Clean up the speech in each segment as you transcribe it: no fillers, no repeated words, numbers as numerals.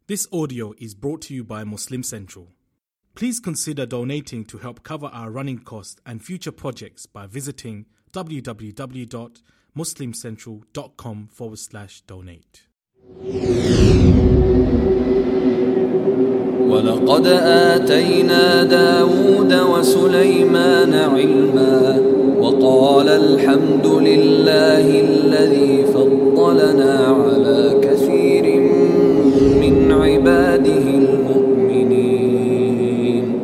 This audio is brought to you by Muslim Central. Please consider donating to help cover our running costs and future projects by visiting www.muslimcentral.com/donate. ولقد آتينا داود وسليمان علما وقال الحمد لله الذي فضلنا على كثير من عباده المؤمنين.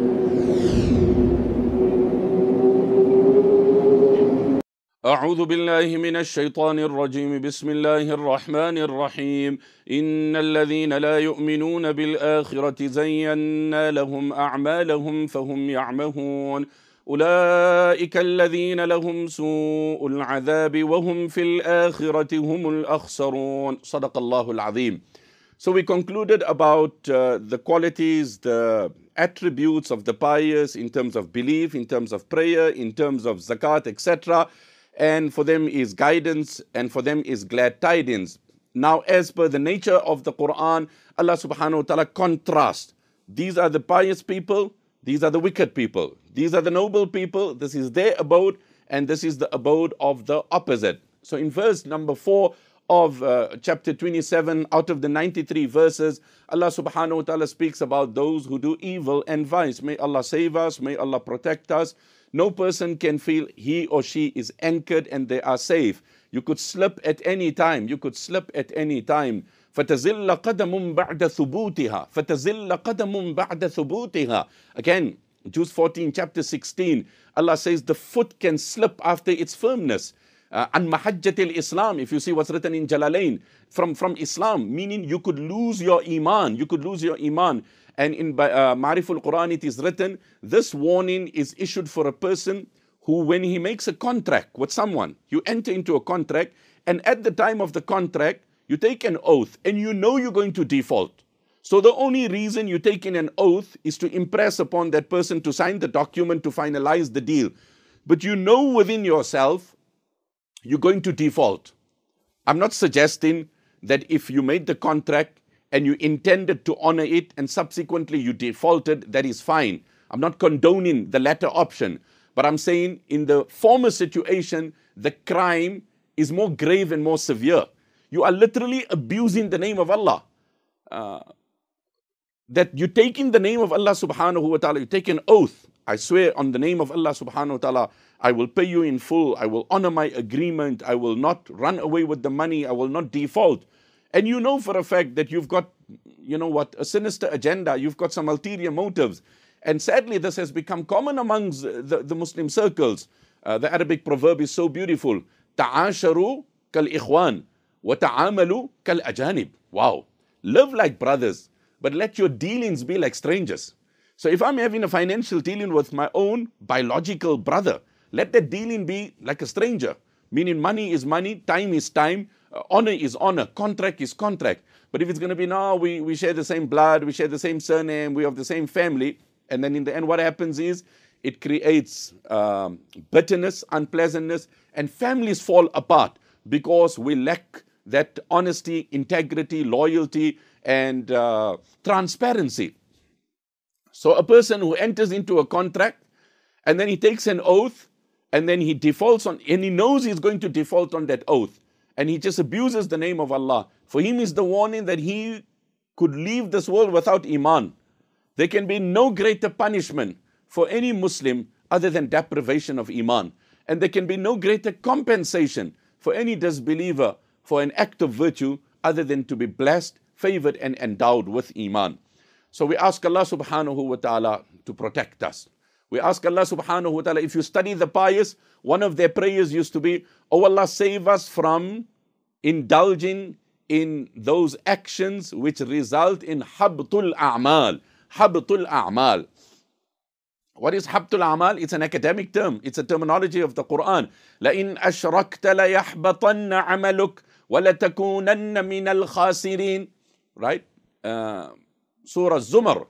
أعوذ بالله من الشيطان الرجيم. بسم الله الرحمن الرحيم. إن الذين لا يؤمنون بالآخرة زينا لهم أعمالهم فهم يعمهون أولئك الذين لهم سوء العذاب وهم في الآخرة هم الأخسرون. صدق الله العظيم. So we concluded about the qualities, the attributes of the pious in terms of belief, in terms of prayer, in terms of zakat, etc. And for them is guidance, and for them is glad tidings. Now, as per the nature of the Quran, Allah subhanahu wa ta'ala contrasts. These are the pious people, these are the wicked people. These are the noble people, this is their abode, and this is the abode of the opposite. So in verse number 4 of chapter 27, out of the 93 verses, Allah subhanahu wa ta'ala speaks about those who do evil and vice. May Allah save us, may Allah protect us. No person can feel he or she is anchored and they are safe. You could slip at any time. You could slip at any time. فَتَزِلَّ قَدَمٌ بَعْدَ ثُبُوتِهَا فَتَزِلَّ قَدَمٌ بَعْدَ ثُبُوتِهَا. Again, Jude 14, chapter 16, Allah says the foot can slip after its firmness. An mahajjatil Islam, if you see what's written in Jalalain, from Islam, meaning you could lose your iman. You could lose your iman. And in Ma'riful Quran it is written, this warning is issued for a person who, when he makes a contract with someone, you enter into a contract, and at the time of the contract, you take an oath, and you know you're going to default. So the only reason you take in an oath is to impress upon that person to sign the document to finalize the deal. But you know within yourself, you're going to default. I'm not suggesting that if you made the contract and you intended to honor it and subsequently you defaulted, that is fine. I'm not condoning the latter option. But I'm saying in the former situation, the crime is more grave and more severe. You are literally abusing the name of Allah. That you take in the name of Allah subhanahu wa ta'ala, you take an oath. I swear on the name of Allah subhanahu wa ta'ala, I will pay you in full. I will honor my agreement. I will not run away with the money. I will not default. And you know for a fact that you've got, a sinister agenda. You've got some ulterior motives. And sadly, this has become common amongst the Muslim circles. The Arabic proverb is so beautiful. Ta'asharu kal ikhwan wa ta'amalu kal ajanib. Wow. Live like brothers, but let your dealings be like strangers. So if I'm having a financial dealing with my own biological brother, let that dealing be like a stranger. Meaning money is money, time is time, honor is honor, contract is contract. But if it's going to be, no, we share the same blood, we share the same surname, we have the same family, and then in the end what happens is it creates bitterness, unpleasantness, and families fall apart because we lack that honesty, integrity, loyalty, and transparency. So a person who enters into a contract and then he takes an oath and then he defaults on, and he knows he's going to default on that oath, and he just abuses the name of Allah. For him is the warning that he could leave this world without iman. There can be no greater punishment for any Muslim other than deprivation of iman. And there can be no greater compensation for any disbeliever for an act of virtue other than to be blessed, favored, and endowed with iman. So we ask Allah subhanahu wa ta'ala to protect us. We ask Allah subhanahu wa ta'ala, if you study the pious, one of their prayers used to be, oh Allah, save us from indulging in those actions which result in habtul a'mal. Habtul a'mal. What is habtul a'mal? It's an academic term. It's a terminology of the Quran. لَإِنْ أَشْرَكْتَ لَيَحْبَطَنَّ عَمَلُكَ وَلَتَكُونَنَّ مِنَ الْخَاسِرِينَ. Right? Surah Zumar,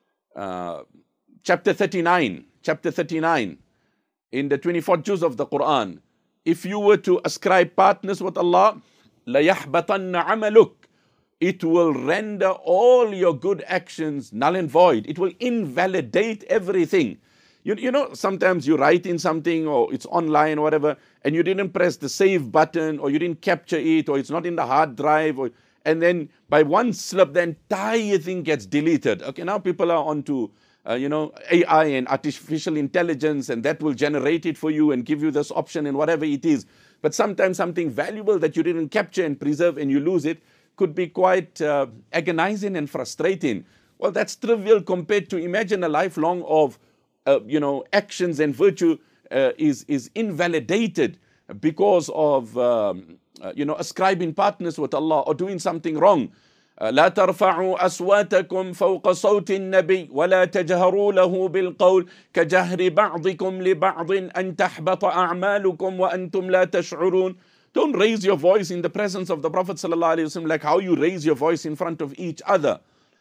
chapter 39. Chapter 39, in the 24th juz of the Quran. If you were to ascribe partners with Allah, لَيَحْبَطَنَّ عَمَلُكَ. it will render all your good actions null and void. It will invalidate everything. You know, sometimes you write in something or it's online or whatever, and you didn't press the save button, or you didn't capture it, or it's not in the hard drive, and then by one slip, the entire thing gets deleted. Okay, now people are onto AI and artificial intelligence, and that will generate it for you and give you this option and whatever it is. But sometimes something valuable that you didn't capture and preserve and you lose it could be quite agonizing and frustrating. Well, that's trivial compared to imagine a lifelong of actions and virtue is invalidated because of ascribing partners with Allah or doing something wrong. لا ترفعوا أصواتكم فوق صوت النبي ولا تجهروا له بالقول كجهر بعضكم لبعض أن تحبط أعمالكم وأنتم لا تشعرون. Don't raise your voice in the presence of the Prophet ﷺ like how you raise your voice in front of each other.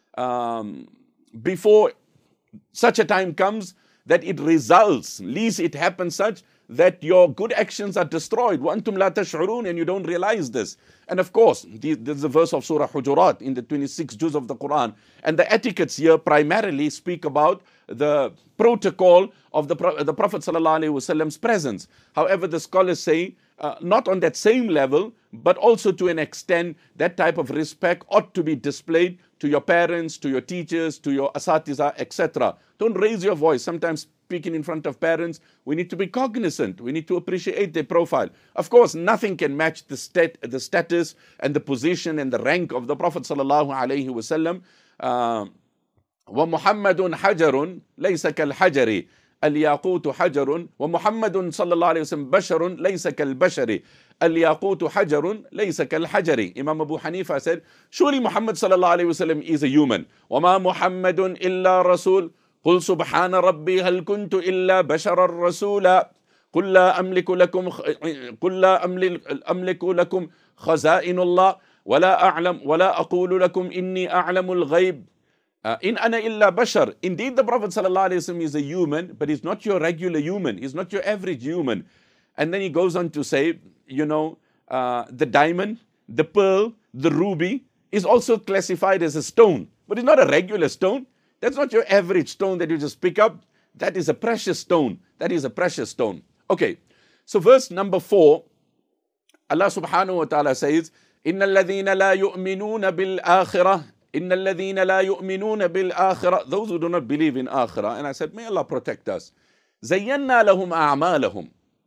Before such a time comes that it results, least it happens such that your good actions are destroyed. وَأَنْتُمْ لَا تَشْعُرُونَ, and you don't realize this. And of course, this is the verse of Surah Hujurat in the 26th juz of the Quran. And the etiquettes here primarily speak about the protocol of the Prophet ﷺ's presence. However, the scholars say, not on that same level, but also to an extent, that type of respect ought to be displayed to your parents, to your teachers, to your asatiza, etc. Don't raise your voice. Sometimes speaking in front of parents, we need to be cognizant. We need to appreciate their profile. Of course, nothing can match the status and the position and the rank of the Prophet sallallahu alaihi wasallam. وَمُحَمَّدٌ حَجَرٌ لَيْسَ كَالْحَجَرِ الْيَاقُوتُ حَجَرٌ وَمُحَمَّدٌ صلى الله عليه وسلم بشر ليس كالبشر الْيَاقُوتُ حَجَرٌ لَيْسَ كَالْحَجَرِ. Imam Abu Hanifa said, surely Muhammad sallallahu alaihi wasallam is a human. وَمَا مُحَمَّدٌ إِلَّا رَسُولٌ قل سبحان ربي هل كنت إلا بشرا رسولا قل لا أملك لكم خزائن الله ولا أقول لكم إني أعلم الغيب إن أنا إلا بشر. Indeed, the Prophet ﷺ is a human, but he's not your regular human. He's not your average human. And then he goes on to say, the diamond, the pearl, the ruby is also classified as a stone, but it's not a regular stone. That's not your average stone that you just pick up. That is a precious stone. That is a precious stone. Okay, so verse number 4, Allah subhanahu wa ta'ala says, إِنَّ الَّذِينَ لَا يُؤْمِنُونَ بِالْآخِرَةِ إِنَّ الَّذِينَ لَا يُؤْمِنُونَ بِالْآخِرَةِ. Those who do not believe in akhirah. And I said, may Allah protect us. زَيَّنَّا لَهُمْ أَعْمَالَهُمْ.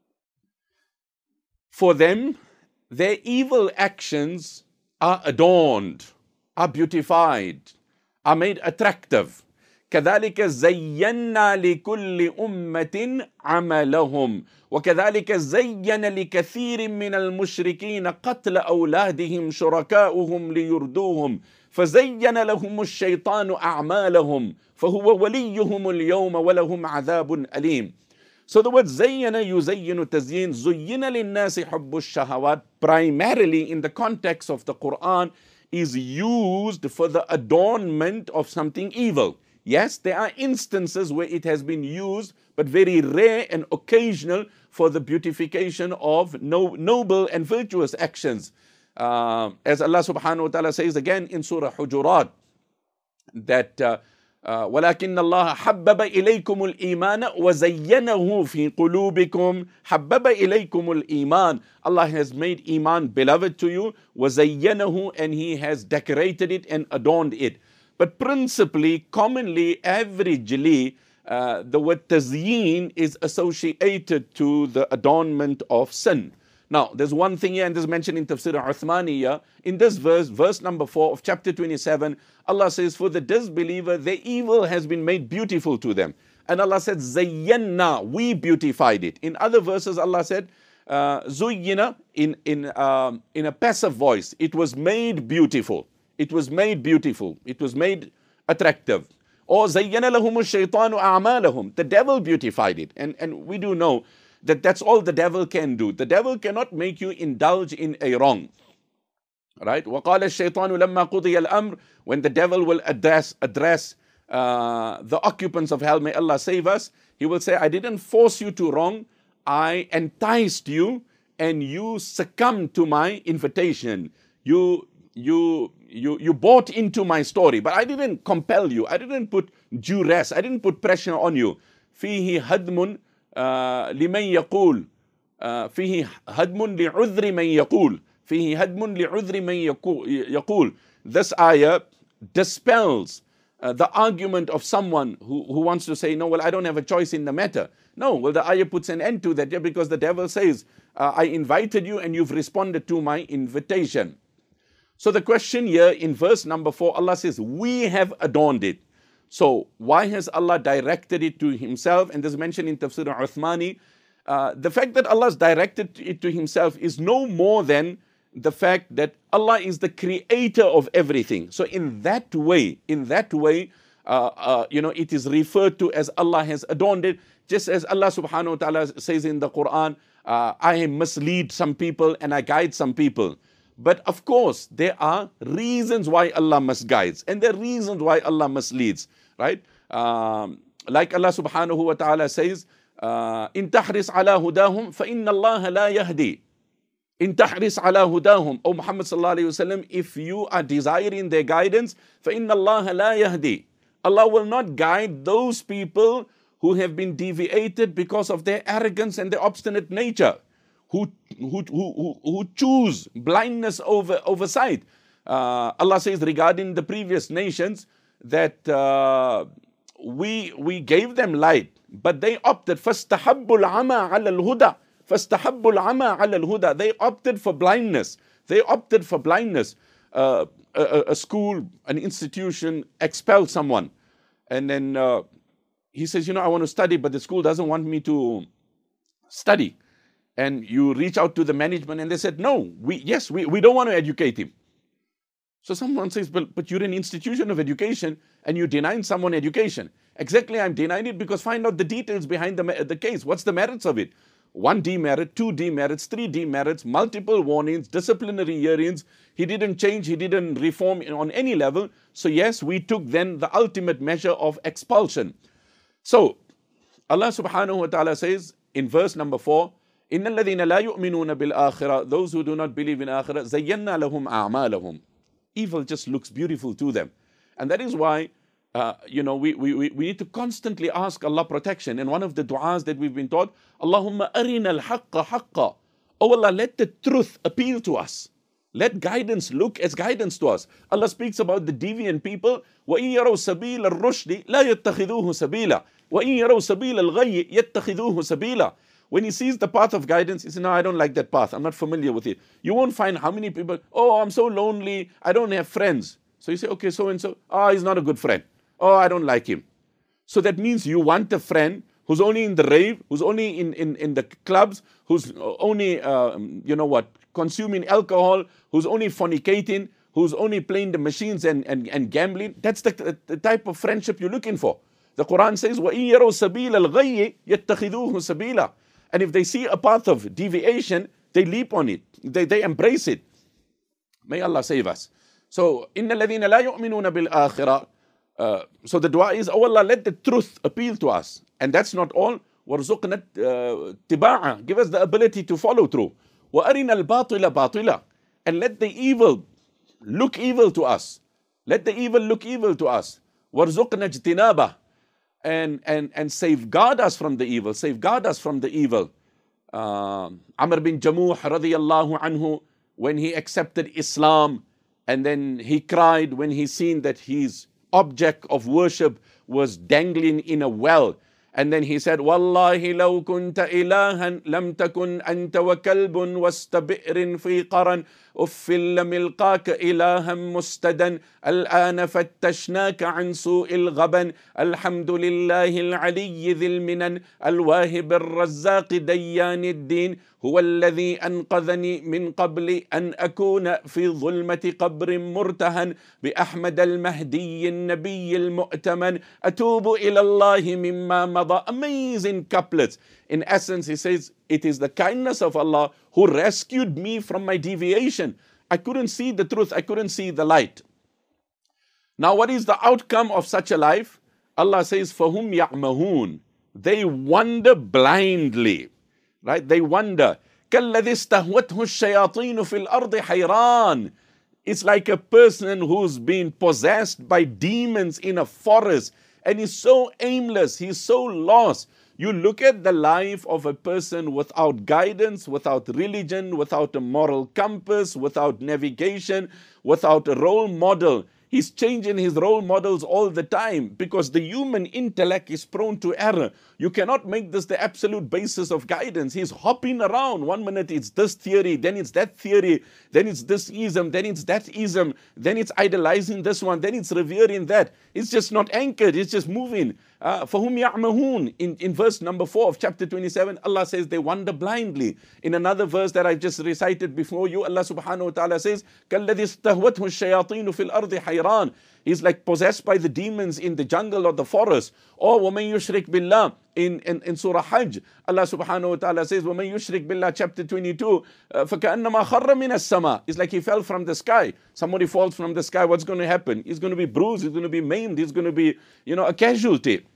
For them, their evil actions are adorned, are beautified, are made attractive. كذلك زينا لكل أمة عملهم وكذلك زين لكثير من المشركين قتل أولادهم شركاؤهم ليردوهم فزين لهم الشيطان أعمالهم فهو وليهم اليوم ولهم عذاب أليم. So the word زين يزين تزيين زين للناس حب الشهوات primarily in the context of the Quran is used for the adornment of something evil. Yes, there are instances where it has been used, but very rare and occasional for the beautification of noble and virtuous actions. As Allah subhanahu wa ta'ala says again in Surah Hujurat, that وَلَكِنَّ اللَّهَ حَبَّبَ إِلَيْكُمُ الْإِيمَانَ وَزَيَّنَهُ فِي قُلُوبِكُمْ حَبَّبَ إِلَيْكُمُ الْإِيمَانَ. Allah has made Iman beloved to you, وَزَيَّنَهُ, and He has decorated it and adorned it. But principally, commonly, averagely, the word tazyeen is associated to the adornment of sin. Now, there's one thing here, and this is mentioned in Tafsir Uthmaniyya. In this verse number 4 of chapter 27, Allah says, for the disbeliever, their evil has been made beautiful to them. And Allah said, Zayyanna, we beautified it. In other verses, Allah said, Zuyyina, in a passive voice, it was made beautiful. It was made beautiful. It was made attractive. Or zayyana lahum ash-shaytanu a'malahum. The devil beautified it. And we do know that that's all the devil can do. The devil cannot make you indulge in a wrong. Right? وَقَالَ الشَّيْطَانُ لَمَّا قُضِيَ الْأَمْرِ. When the devil will address the occupants of hell, may Allah save us, he will say, I didn't force you to wrong. I enticed you and you succumbed to my invitation. You bought into my story, but I didn't compel you. I didn't put duress. I didn't put pressure on you. فيه هدم لمن يقول فيه هدم لعذر من يقول فيه هدم لعذر من يقول. This ayah dispels the argument of someone who wants to say, no, well, I don't have a choice in the matter. No, well, the ayah puts an end to that, because the devil says, I invited you and you've responded to my invitation. So the question here in verse number 4, Allah says, we have adorned it. So why has Allah directed it to Himself? And this is mentioned in Tafsir al-Uthmani. The fact that Allah has directed it to Himself is no more than the fact that Allah is the creator of everything. So in that way, it is referred to as Allah has adorned it. Just as Allah subhanahu wa ta'ala says in the Quran, I mislead some people and I guide some people. But of course, there are reasons why Allah misguides and there are reasons why Allah misleads, right? Like Allah subhanahu wa ta'ala says, إن تحرص على هداهم فإن الله لا يهدي. In tahris ala hudahum, O Muhammad sallallahu alayhi wasallam, if you are desiring their guidance, فَإِنَّ اللَّهَ لَا يَهْدِي. Allah will not guide those people who have been deviated because of their arrogance and their obstinate nature, who choose blindness over sight. Allah says regarding the previous nations that we gave them light, but they opted فَاسْتَحَبُّ الْعَمَى عَلَى الْهُدَى. فَاسْتَحَبُّ الْعَمَى عَلَى الْهُدَى. They opted for blindness. A school, an institution expelled someone. And then he says, I want to study, but the school doesn't want me to study. And you reach out to the management and they said, no, we don't want to educate him. So someone says, but you're an institution of education and you're denying someone education. Exactly, I'm denying it because find out the details behind the case. What's the merits of it? 1 demerit, 2 demerits, 3 demerits, multiple warnings, disciplinary hearings. He didn't change, he didn't reform on any level. So yes, we took then the ultimate measure of expulsion. So Allah subhanahu wa ta'ala says in verse number 4, إِنَّ الَّذِينَ لَا يُؤْمِنُونَ بِالْآخِرَةِ. Those who do not believe in akhirah, زَيَّنَّا لَهُمْ أَعْمَالَهُم. Evil just looks beautiful to them. And that is why we need to constantly ask Allah protection. And one of the du'as that we've been taught, Allahumma arina al-haqqa haqqa. Oh Allah, let the truth appeal to us. Let guidance look as guidance to us. Allah speaks about the deviant people. وَإِن يَرَوْا سَبِيلَ الرُّشْدِ لَا يَتَّخِذُوهُ سَبِيلًا وَإِن يَرَوْا سَبِيلَ الْغَيِّ يَتَّخِذُوهُ سَبِيلًا. When he sees the path of guidance, he says, no, I don't like that path. I'm not familiar with it. You won't find how many people, oh, I'm so lonely. I don't have friends. So you say, okay, so-and-so, he's not a good friend. Oh, I don't like him. So that means you want a friend who's only in the rave, who's only in the clubs, who's only, consuming alcohol, who's only fornicating, who's only playing the machines and gambling. That's the type of friendship you're looking for. The Quran says, وَإِن يَرَوْا سَبِيلَ الْغَيِّ يَتَّخِذُوهُ سَبِيلًا. And if they see a path of deviation, they leap on it. They embrace it. May Allah save us. So, إِنَّ الَّذِينَ لَا يُؤْمِنُونَ بِالْآخِرَةِ. So the dua is, oh Allah, let the truth appeal to us. And that's not all. وَارْزُقْنَا اتِّبَاعًا. Give us the ability to follow through. وَأَرِنَا الْبَاطِلَ بَاطِلًا. And let the evil look evil to us. Let the evil look evil to us. وَارْزُقْنَا اجْتِنَابًا. And safeguard us from the evil. Safeguard us from the evil. Amr bin Jamuh radiyallahu anhu, when he accepted Islam, and then he cried when he seen that his object of worship was dangling in a well. And then he said, Wallahi law kunta ilahan lam takun anta wa kalbun wastabi'rin fi qaran uffil lamilqaka ilahan mustadan al-ana fattashnaka an su'il ghaban alhamdulillahi al-aliyyi dhil minan al-wahib al-razzaq dayyan ad-din huwa alladhi anqadhani min qabli an akuna fi dhulmati qabrin murtahan bi Ahmad al-Mahdi al-Nabiy al-Mu'taman atubu ila Allahi mimma. Amazing couplets. In essence, he says, it is the kindness of Allah who rescued me from my deviation. I couldn't see the truth. I couldn't see the light. Now, what is the outcome of such a life? Allah says, فَهُمْ يَعْمَهُونَ. They wander blindly. Right? They wander. كَالَّذِي اسْتَهْوَتْهُ الشَّيَاطِينُ فِي الْأَرْضِ حَيْرَانٍ. It's like a person who's been possessed by demons in a forest and is so aimless, he's so lost. You look at the life of a person without guidance, without religion, without a moral compass, without navigation, without a role model. He's changing his role models all the time because the human intellect is prone to error. You cannot make this the absolute basis of guidance. He's hopping around. 1 minute it's this theory, then it's that theory, then it's this ism, then it's that ism, then it's idolizing this one, then it's revering that. It's just not anchored, it's just moving. فَهُمْ يَعْمَهُونَ in verse number 4 of chapter 27, Allah says they wander blindly. In another verse that I just recited before you, Allah subhanahu wa ta'ala says, كَالَّذِي اسْتَهْوَتْهُ الشَّيَاطِينُ فِي الْأَرْضِ حَيْرَانٍ. He's like possessed by the demons in the jungle or the forest. Or وَمَنْ يُشْرِكْ بِاللَّهِ in Surah Hajj, Allah subhanahu wa ta'ala says, وَمَنْ يُشْرِكْ بِاللَّهِ chapter 22, فَكَأَنَّمَا خَرَّ مِنَ السَّمَاءِ. It's like he fell from the sky. Somebody falls from the sky, what's going to happen? He's going to be bruised, he's going to be maimed, he's going to be, a casualty.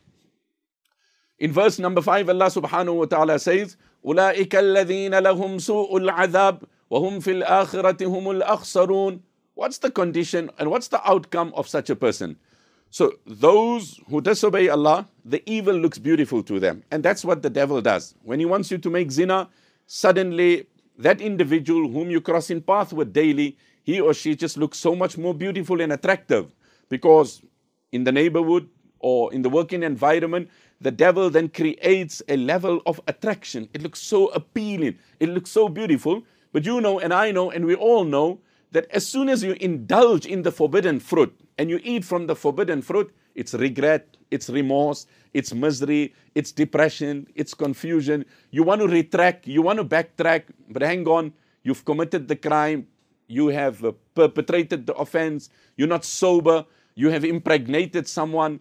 In verse number 5, Allah subhanahu wa ta'ala says, أُولَٰئِكَ الَّذِينَ لَهُمْ سُوءُ الْعَذَابِ وَهُمْ فِي الْآخِرَةِ هُمُ الْأَخْسَرُونَ. What's the condition and what's the outcome of such a person? So those who disobey Allah, the evil looks beautiful to them. And that's what the devil does. When he wants you to make zina, suddenly that individual whom you cross in path with daily, he or she just looks so much more beautiful and attractive. Because in the neighborhood or in the working environment, the devil then creates a level of attraction. It looks so appealing. It looks so beautiful. But you know and I know and we all know that as soon as you indulge in the forbidden fruit and you eat from the forbidden fruit, it's regret, it's remorse, it's misery, it's depression, it's confusion. You want to retract, you want to backtrack, but hang on, you've committed the crime, you have perpetrated the offense, you're not sober, you have impregnated someone.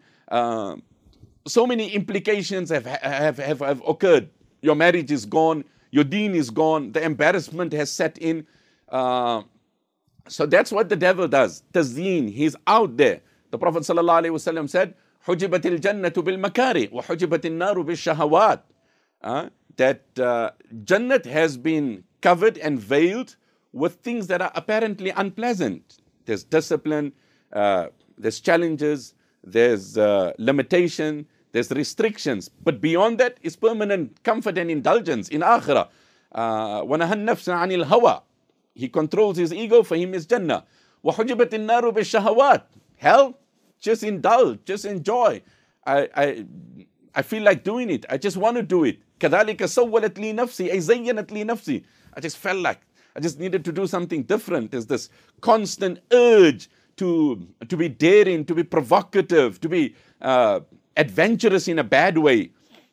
So many implications have occurred. Your marriage is gone, your deen is gone, the embarrassment has set in. So that's what the devil does. Tazeen, he's out there. The Prophet ﷺ said, حُجِبَتِ الْجَنَّةُ بِالْمَكَارِ وَحُجِبَتِ النَّارُ بِالشَّهَوَاتِ. That Jannat has been covered and veiled with things that are apparently unpleasant. There's discipline, there's challenges, there's limitation, there's restrictions. But beyond that is permanent comfort and indulgence in akhirah. وَنَهَى النَّفْسَ عَنِ الْهَوَىٰ. He controls his ego, for him is Jannah. وَحُجِبَتِ النَّارُ بِالشَّهَوَاتِ. Hell, just indulge, just enjoy. I feel like doing it. I just want to do it. كَذَلِكَ سَوَّلَتْ لِي نَفْسِي أَيْ زَيَّنَتْ لِي نَفْسِي. I just felt like I just needed to do something different. There's this constant urge to be daring, to be provocative, to be adventurous in a bad way.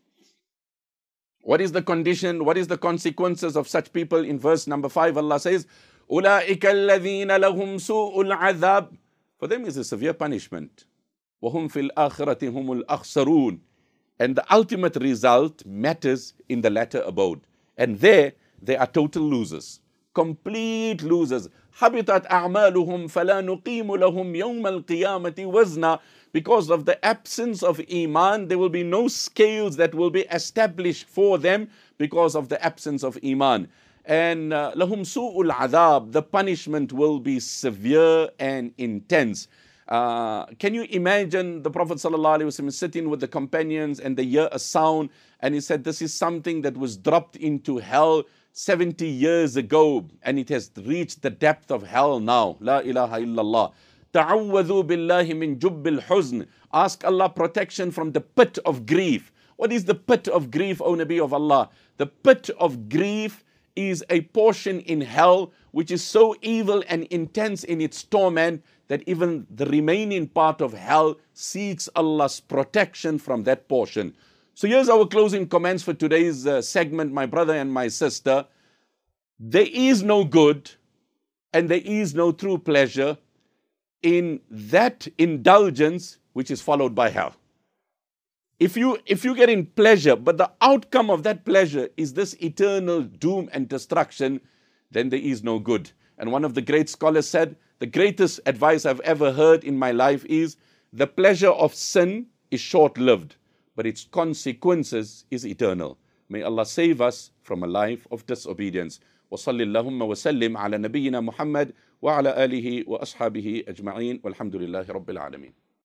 What is the condition? What is the consequences of such people? In verse number 5, Allah says, أُولَٰئِكَ الَّذِينَ لَهُمْ سُوءُ الْعَذَابِ. For them is a severe punishment. وَهُمْ فِي الْآخِرَةِ هُمُ الْأَخْسَرُونَ. And the ultimate result matters in the latter abode. And there, they are total losers. Complete losers. حَبِطَتْ أَعْمَالُهُمْ فَلَا نُقِيمُ لَهُمْ يَوْمَ الْقِيَامَةِ وَزْنًا. Because of the absence of Iman, there will be no scales that will be established for them because of the absence of Iman. And لَهُمْ سُوءُ الْعَذَابِ. The punishment will be severe and intense. Can you imagine the Prophet ﷺ sitting with the companions and they hear a sound and he said, this is something that was dropped into hell 70 years ago and it has reached the depth of hell now. La ilaha illallah. تَعَوَّذُوا بِاللَّهِ مِنْ جُبِّ الْحُزْنِ. Ask Allah protection from the pit of grief. What is the pit of grief, O Nabi of Allah? The pit of grief is a portion in hell which is so evil and intense in its torment that even the remaining part of hell seeks Allah's protection from that portion. So here's our closing comments for today's segment, my brother and my sister. There is no good and there is no true pleasure in that indulgence which is followed by hell. If you get in pleasure, but the outcome of that pleasure is this eternal doom and destruction, then there is no good. And one of the great scholars said, the greatest advice I've ever heard in my life is, the pleasure of sin is short-lived, but its consequences is eternal. May Allah save us from a life of disobedience. وصل اللهم وسلم على نبينا محمد وعلى آله وأصحابه أجمعين والحمد لله رب العالمين.